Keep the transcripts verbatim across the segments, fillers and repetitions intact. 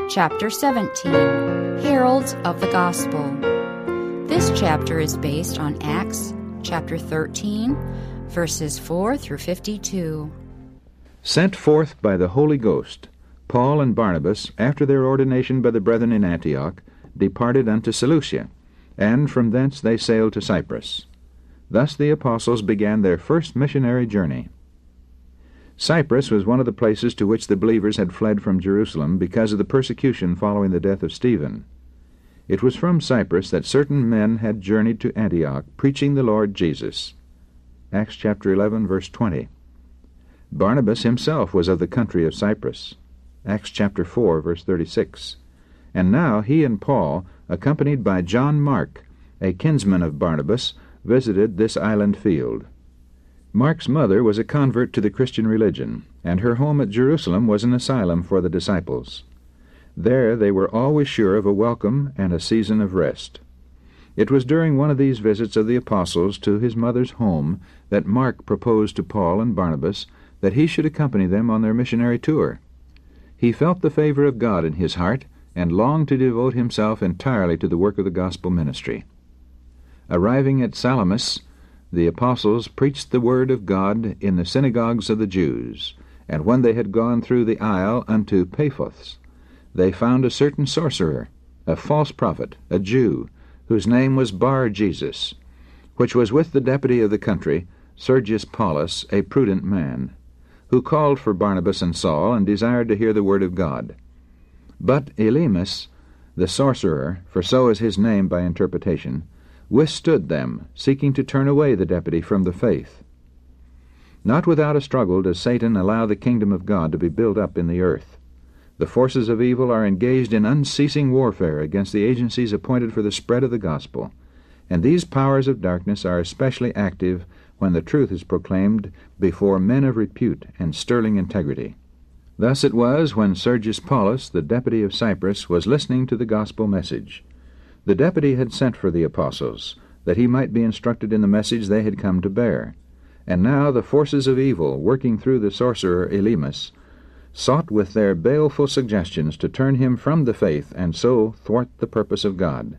Chapter seventeen, Heralds of the Gospel. This chapter is based on Acts chapter thirteen, verses four through fifty-two. Sent forth by the Holy Ghost, Paul and Barnabas, after their ordination by the brethren in Antioch, departed unto Seleucia, and from thence they sailed to Cyprus. Thus the apostles began their first missionary journey. Cyprus was one of the places to which the believers had fled from Jerusalem because of the persecution following the death of Stephen. It was from Cyprus that certain men had journeyed to Antioch, preaching the Lord Jesus. Acts chapter eleven, verse twenty. Barnabas himself was of the country of Cyprus. Acts chapter four, verse thirty-six. And now he and Paul, accompanied by John Mark, a kinsman of Barnabas, visited this island field. Mark's mother was a convert to the Christian religion, and her home at Jerusalem was an asylum for the disciples. There they were always sure of a welcome and a season of rest. It was during one of these visits of the apostles to his mother's home that Mark proposed to Paul and Barnabas that he should accompany them on their missionary tour. He felt the favor of God in his heart and longed to devote himself entirely to the work of the gospel ministry. Arriving at Salamis, the apostles preached the word of God in the synagogues of the Jews, and when they had gone through the isle unto Paphos, they found a certain sorcerer, a false prophet, a Jew, whose name was Bar-Jesus, which was with the deputy of the country, Sergius Paulus, a prudent man, who called for Barnabas and Saul, and desired to hear the word of God. But Elymas, the sorcerer, for so is his name by interpretation, withstood them, seeking to turn away the deputy from the faith. Not without a struggle does Satan allow the kingdom of God to be built up in the earth. The forces of evil are engaged in unceasing warfare against the agencies appointed for the spread of the gospel, and these powers of darkness are especially active when the truth is proclaimed before men of repute and sterling integrity. Thus it was when Sergius Paulus, the deputy of Cyprus, was listening to the gospel message. The deputy had sent for the apostles, that he might be instructed in the message they had come to bear. And now the forces of evil, working through the sorcerer Elymas, sought with their baleful suggestions to turn him from the faith and so thwart the purpose of God.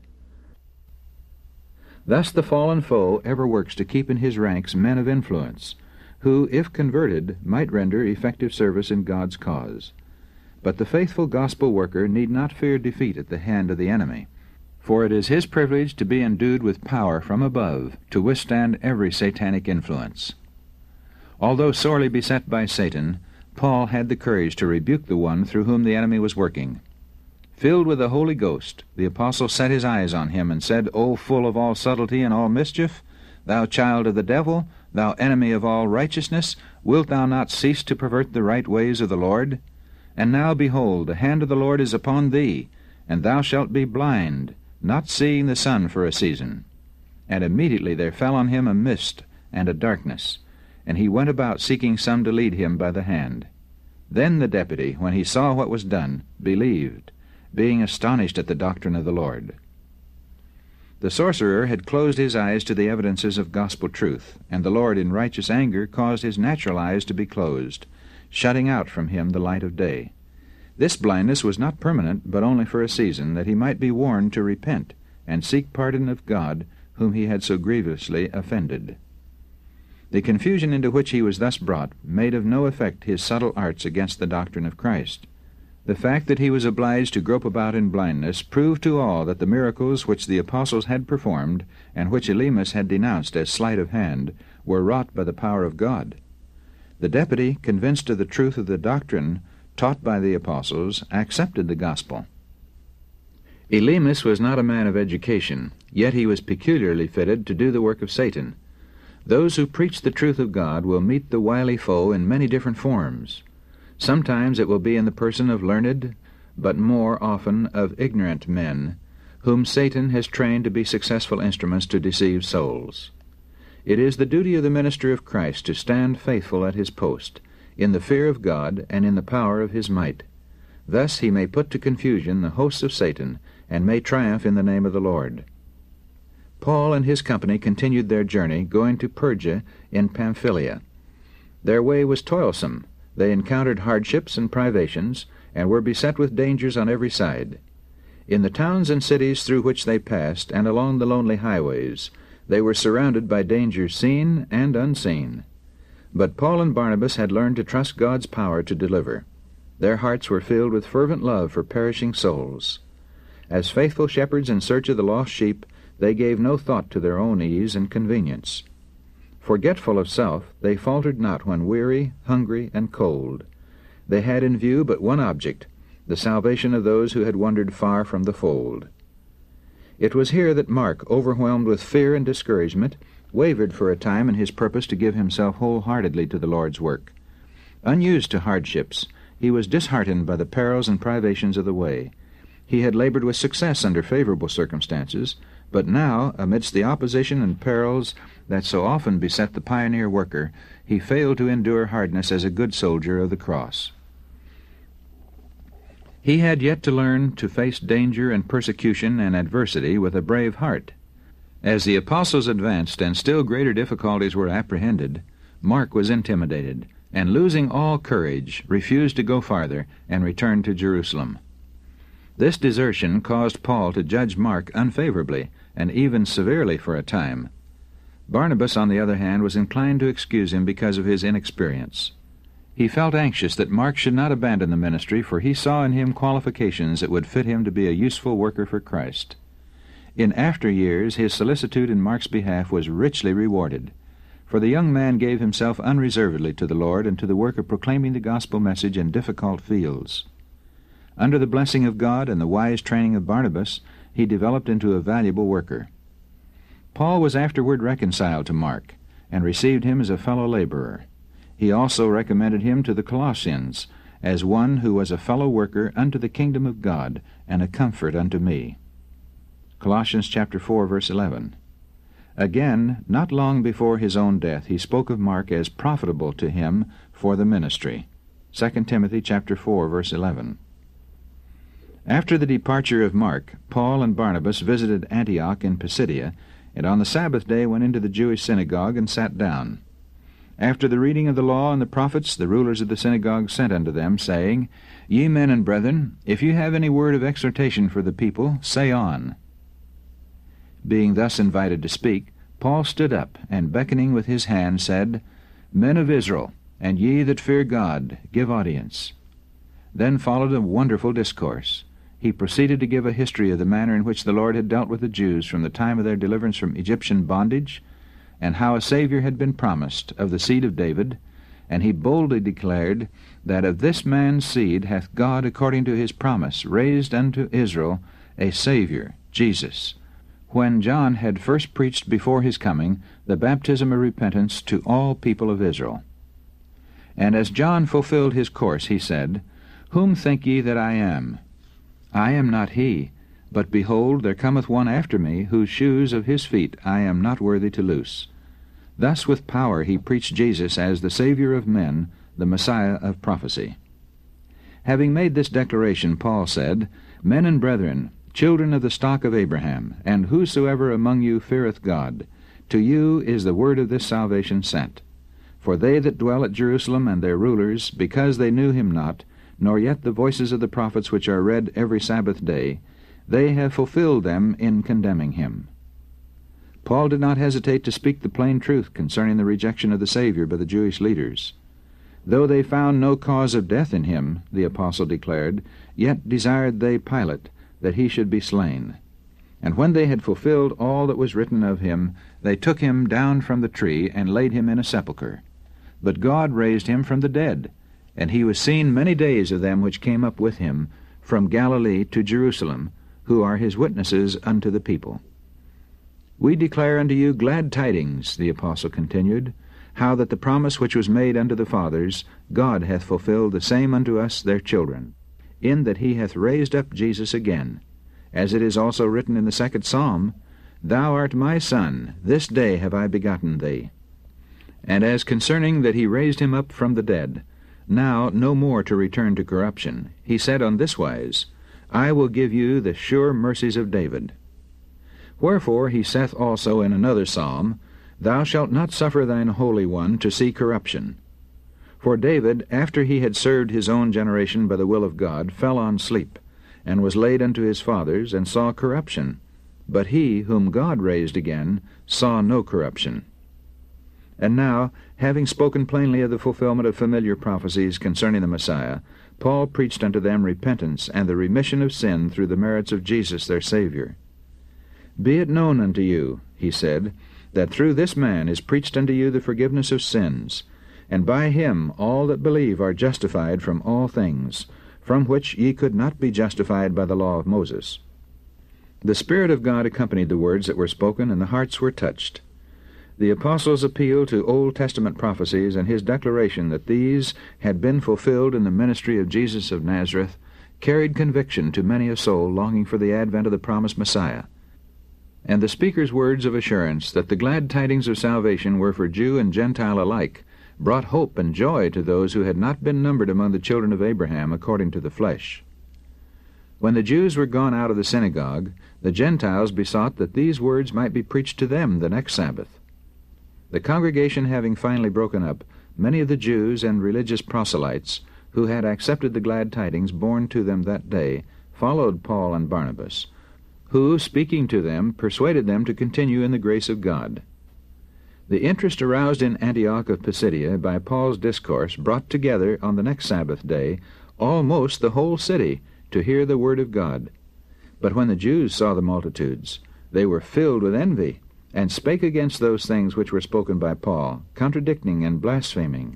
Thus the fallen foe ever works to keep in his ranks men of influence, who, if converted, might render effective service in God's cause. But the faithful gospel worker need not fear defeat at the hand of the enemy, for it is his privilege to be endued with power from above to withstand every satanic influence. Although sorely beset by Satan, Paul had the courage to rebuke the one through whom the enemy was working. Filled with the Holy Ghost, the apostle set his eyes on him and said, O full of all subtlety and all mischief, thou child of the devil, thou enemy of all righteousness, wilt thou not cease to pervert the right ways of the Lord? And now, behold, the hand of the Lord is upon thee, and thou shalt be blind, not seeing the sun for a season. And immediately there fell on him a mist and a darkness, and he went about seeking some to lead him by the hand. Then the deputy, when he saw what was done, believed, being astonished at the doctrine of the Lord. The sorcerer had closed his eyes to the evidences of gospel truth, and the Lord in righteous anger caused his natural eyes to be closed, shutting out from him the light of day. This blindness was not permanent, but only for a season, that he might be warned to repent and seek pardon of God, whom he had so grievously offended. The confusion into which he was thus brought made of no effect his subtle arts against the doctrine of Christ. The fact that he was obliged to grope about in blindness proved to all that the miracles which the apostles had performed, and which Elymas had denounced as sleight of hand, were wrought by the power of God. The deputy, convinced of the truth of the doctrine taught by the apostles, accepted the gospel. Elymas was not a man of education, yet he was peculiarly fitted to do the work of Satan. Those who preach the truth of God will meet the wily foe in many different forms. Sometimes it will be in the person of learned, but more often of ignorant men, whom Satan has trained to be successful instruments to deceive souls. It is the duty of the minister of Christ to stand faithful at his post, in the fear of God and in the power of his might. Thus he may put to confusion the hosts of Satan, and may triumph in the name of the Lord. Paul and his company continued their journey, going to Perga in Pamphylia. Their way was toilsome. They encountered hardships and privations, and were beset with dangers on every side. In the towns and cities through which they passed, and along the lonely highways, they were surrounded by dangers seen and unseen. But Paul and Barnabas had learned to trust God's power to deliver. Their hearts were filled with fervent love for perishing souls. As faithful shepherds in search of the lost sheep, they gave no thought to their own ease and convenience. Forgetful of self, they faltered not when weary, hungry, and cold. They had in view but one object, the salvation of those who had wandered far from the fold. It was here that Mark, overwhelmed with fear and discouragement, wavered for a time in his purpose to give himself wholeheartedly to the Lord's work. Unused to hardships, he was disheartened by the perils and privations of the way. He had labored with success under favorable circumstances, but now, amidst the opposition and perils that so often beset the pioneer worker, he failed to endure hardness as a good soldier of the cross. He had yet to learn to face danger and persecution and adversity with a brave heart. As the apostles advanced and still greater difficulties were apprehended, Mark was intimidated, and losing all courage, refused to go farther and returned to Jerusalem. This desertion caused Paul to judge Mark unfavorably, and even severely for a time. Barnabas, on the other hand, was inclined to excuse him because of his inexperience. He felt anxious that Mark should not abandon the ministry, for he saw in him qualifications that would fit him to be a useful worker for Christ. In after years his solicitude in Mark's behalf was richly rewarded, for the young man gave himself unreservedly to the Lord and to the work of proclaiming the gospel message in difficult fields. Under the blessing of God and the wise training of Barnabas, he developed into a valuable worker. Paul was afterward reconciled to Mark, and received him as a fellow laborer. He also recommended him to the Colossians, as one who was a fellow worker unto the kingdom of God, and a comfort unto me. Colossians chapter four, verse eleven. Again, not long before his own death, he spoke of Mark as profitable to him for the ministry. Second Timothy chapter four, verse eleven. After the departure of Mark, Paul and Barnabas visited Antioch in Pisidia, and on the Sabbath day went into the Jewish synagogue and sat down. After the reading of the law and the prophets, the rulers of the synagogue sent unto them, saying, Ye men and brethren, if you have any word of exhortation for the people, say on. Being thus invited to speak, Paul stood up, and beckoning with his hand, said, Men of Israel, and ye that fear God, give audience. Then followed a wonderful discourse. He proceeded to give a history of the manner in which the Lord had dealt with the Jews from the time of their deliverance from Egyptian bondage, and how a Savior had been promised of the seed of David, and he boldly declared that of this man's seed hath God, according to his promise, raised unto Israel a Savior, Jesus, when John had first preached before his coming the baptism of repentance to all people of Israel. And as John fulfilled his course, he said, Whom think ye that I am? I am not he, but behold, there cometh one after me, whose shoes of his feet I am not worthy to loose. Thus with power he preached Jesus as the Savior of men, the Messiah of prophecy. Having made this declaration, Paul said, Men and brethren, children of the stock of Abraham, and whosoever among you feareth God, to you is the word of this salvation sent. For they that dwell at Jerusalem and their rulers, because they knew him not, nor yet the voices of the prophets which are read every Sabbath day, they have fulfilled them in condemning him. Paul did not hesitate to speak the plain truth concerning the rejection of the Savior by the Jewish leaders. Though they found no cause of death in him, the apostle declared, yet desired they Pilate, that he should be slain. And when they had fulfilled all that was written of him, they took him down from the tree, and laid him in a sepulchre. But God raised him from the dead, and he was seen many days of them which came up with him from Galilee to Jerusalem, who are his witnesses unto the people. We declare unto you glad tidings, the apostle continued, how that the promise which was made unto the fathers, God hath fulfilled the same unto us their children, in that he hath raised up Jesus again, as it is also written in the second psalm, Thou art my Son, this day have I begotten thee. And as concerning that he raised him up from the dead, now no more to return to corruption, he said on this wise, I will give you the sure mercies of David. Wherefore he saith also in another psalm, Thou shalt not suffer thine Holy One to see corruption. For David, after he had served his own generation by the will of God, fell on sleep, and was laid unto his fathers, and saw corruption. But he, whom God raised again, saw no corruption. And now, having spoken plainly of the fulfillment of familiar prophecies concerning the Messiah, Paul preached unto them repentance and the remission of sin through the merits of Jesus their Savior. Be it known unto you, he said, that through this man is preached unto you the forgiveness of sins, and by him all that believe are justified from all things, from which ye could not be justified by the law of Moses. The Spirit of God accompanied the words that were spoken, and the hearts were touched. The apostles' appeal to Old Testament prophecies and his declaration that these had been fulfilled in the ministry of Jesus of Nazareth carried conviction to many a soul longing for the advent of the promised Messiah. And the speaker's words of assurance that the glad tidings of salvation were for Jew and Gentile alike brought hope and joy to those who had not been numbered among the children of Abraham according to the flesh. When the Jews were gone out of the synagogue, the Gentiles besought that these words might be preached to them the next Sabbath. The congregation having finally broken up, many of the Jews and religious proselytes, who had accepted the glad tidings borne to them that day, followed Paul and Barnabas, who, speaking to them, persuaded them to continue in the grace of God. The interest aroused in Antioch of Pisidia by Paul's discourse brought together on the next Sabbath day almost the whole city to hear the word of God. But when the Jews saw the multitudes, they were filled with envy, and spake against those things which were spoken by Paul, contradicting and blaspheming.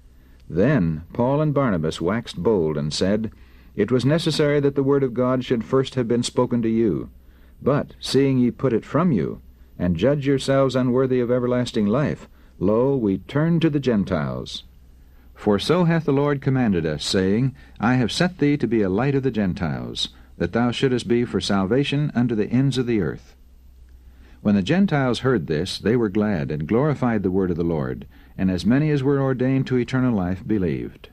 Then Paul and Barnabas waxed bold, and said, It was necessary that the word of God should first have been spoken to you. But, seeing ye put it from you, and judge yourselves unworthy of everlasting life, lo, we turn to the Gentiles. For so hath the Lord commanded us, saying, I have set thee to be a light of the Gentiles, that thou shouldest be for salvation unto the ends of the earth. When the Gentiles heard this, they were glad, and glorified the word of the Lord, and as many as were ordained to eternal life believed.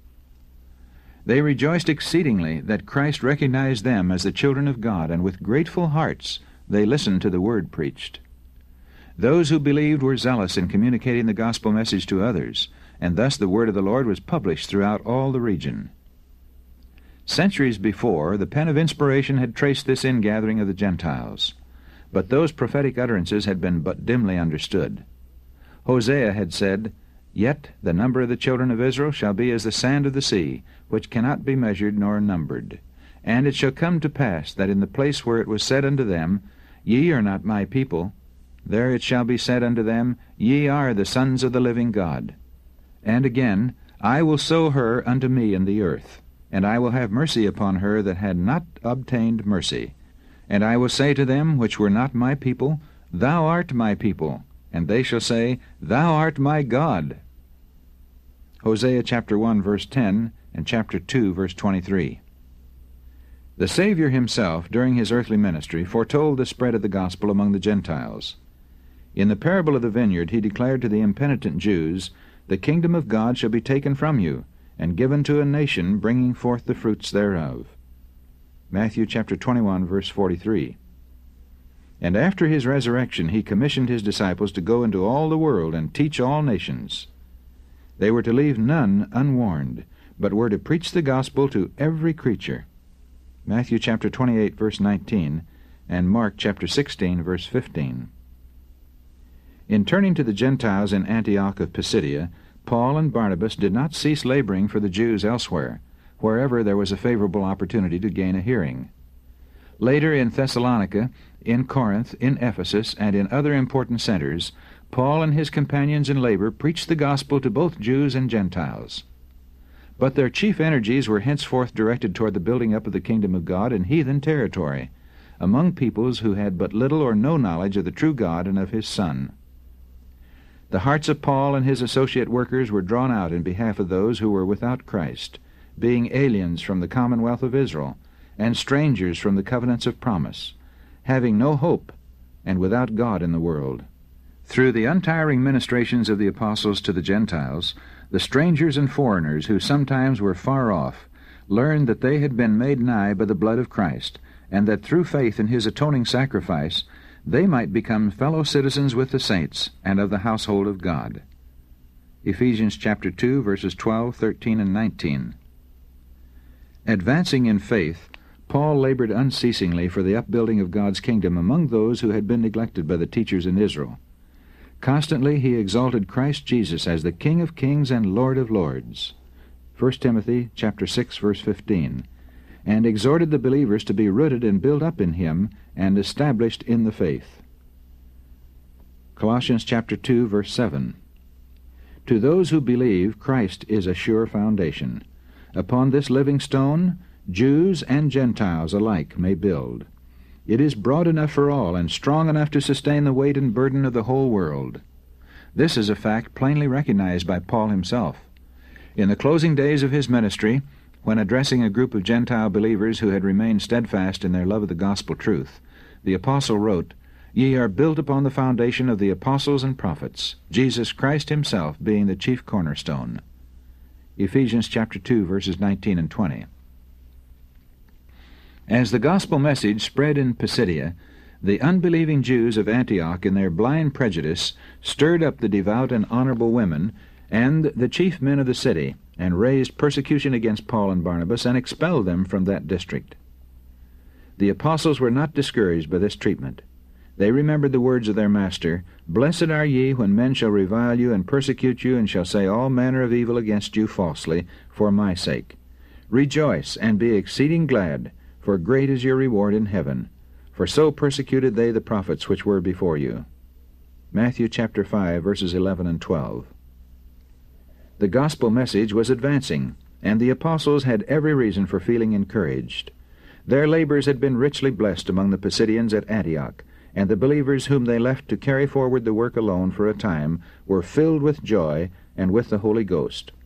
They rejoiced exceedingly that Christ recognized them as the children of God, and with grateful hearts they listened to the word preached. Those who believed were zealous in communicating the gospel message to others, and thus the word of the Lord was published throughout all the region. Centuries before, the pen of inspiration had traced this ingathering of the Gentiles, but those prophetic utterances had been but dimly understood. Hosea had said, Yet the number of the children of Israel shall be as the sand of the sea, which cannot be measured nor numbered. And it shall come to pass that in the place where it was said unto them, Ye are not my people, there it shall be said unto them, Ye are the sons of the living God. And again, I will sow her unto me in the earth, and I will have mercy upon her that had not obtained mercy. And I will say to them which were not my people, Thou art my people, and they shall say, Thou art my God. Hosea chapter one, verse ten, and chapter two, verse twenty-three. The Savior himself, during his earthly ministry, foretold the spread of the gospel among the Gentiles. In the parable of the vineyard he declared to the impenitent Jews, The kingdom of God shall be taken from you, and given to a nation bringing forth the fruits thereof. Matthew chapter twenty-one, verse forty-three. And after his resurrection he commissioned his disciples to go into all the world and teach all nations. They were to leave none unwarned, but were to preach the gospel to every creature. Matthew chapter twenty-eight, verse nineteen, and Mark chapter sixteen, verse fifteen. In turning to the Gentiles in Antioch of Pisidia, Paul and Barnabas did not cease laboring for the Jews elsewhere, wherever there was a favorable opportunity to gain a hearing. Later in Thessalonica, in Corinth, in Ephesus, and in other important centers, Paul and his companions in labor preached the gospel to both Jews and Gentiles. But their chief energies were henceforth directed toward the building up of the kingdom of God in heathen territory, among peoples who had but little or no knowledge of the true God and of his Son. The hearts of Paul and his associate workers were drawn out in behalf of those who were without Christ, being aliens from the commonwealth of Israel, and strangers from the covenants of promise, having no hope, and without God in the world. Through the untiring ministrations of the apostles to the Gentiles, the strangers and foreigners who sometimes were far off learned that they had been made nigh by the blood of Christ, and that through faith in his atoning sacrifice they might become fellow citizens with the saints and of the household of God. Ephesians chapter two, verses twelve, thirteen, and nineteen. Advancing in faith, Paul labored unceasingly for the upbuilding of God's kingdom among those who had been neglected by the teachers in Israel. Constantly he exalted Christ Jesus as the King of kings and Lord of lords, First Timothy chapter six, verse fifteen, and exhorted the believers to be rooted and built up in him and established in the faith. Colossians chapter two, verse seven. To those who believe, Christ is a sure foundation. Upon this living stone, Jews and Gentiles alike may build. It is broad enough for all and strong enough to sustain the weight and burden of the whole world. This is a fact plainly recognized by Paul himself. In the closing days of his ministry, when addressing a group of Gentile believers who had remained steadfast in their love of the gospel truth, the apostle wrote, "Ye are built upon the foundation of the apostles and prophets, Jesus Christ himself being the chief cornerstone." Ephesians chapter two, verses nineteen and twenty. As the gospel message spread in Pisidia, the unbelieving Jews of Antioch, in their blind prejudice, stirred up the devout and honorable women and the chief men of the city, and raised persecution against Paul and Barnabas, and expelled them from that district. The apostles were not discouraged by this treatment. They remembered the words of their Master, "Blessed are ye when men shall revile you and persecute you, and shall say all manner of evil against you falsely, for my sake. Rejoice, and be exceeding glad, for great is your reward in heaven. For so persecuted they the prophets which were before you." Matthew chapter five, verses eleven and twelve. The gospel message was advancing, and the apostles had every reason for feeling encouraged. Their labors had been richly blessed among the Pisidians at Antioch, and the believers whom they left to carry forward the work alone for a time were filled with joy and with the Holy Ghost.